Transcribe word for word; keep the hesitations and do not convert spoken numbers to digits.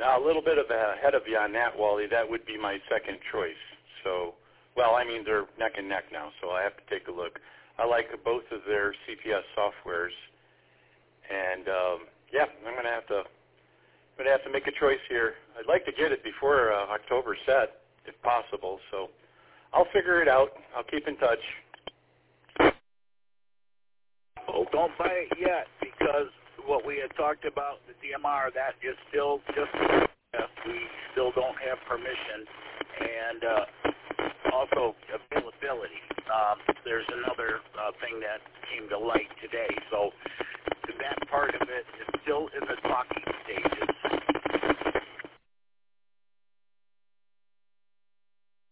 Now, a little bit of ahead of you on that, Wally. That would be my second choice. So, well, I mean, they're neck and neck now, so I have to take a look. I like both of their C P S softwares, and um, yeah, I'm gonna have to, I'm gonna have to make a choice here. I'd like to get it before uh, October set, if possible. So, I'll figure it out. I'll keep in touch. Oh, don't buy it yet, because what we had talked about, the D M R, that is still just, uh, we still don't have permission, and uh, also availability. Um, there's another uh, thing that came to light today, so that part of it is still in the talking stages.